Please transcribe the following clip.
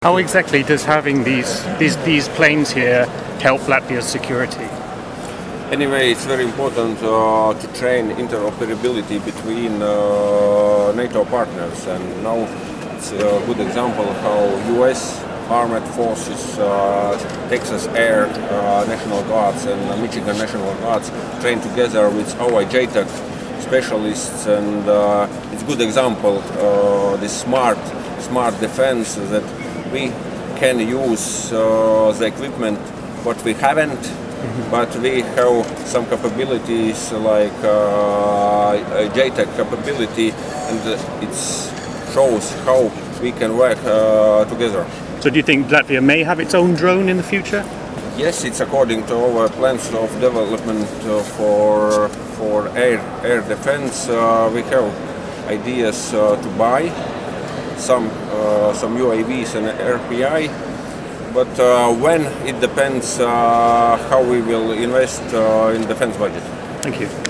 How exactly does having these planes here help Latvia's security? Anyway, it's very important to train interoperability between NATO partners, and now it's a good example how U.S. Armed Forces, Texas Air National Guards, and Michigan National Guards train together with our JTAC specialists, and it's a good example this smart defense that we can use the equipment what we haven't. But we have some capabilities like JTAC capability, and it shows how we can work together. So do you think Latvia may have its own drone in the future? Yes, it's according to our plans of development for air defense. We have ideas to buy some UAVs and RPI. But when it depends how we will invest in defense budget. Thank you.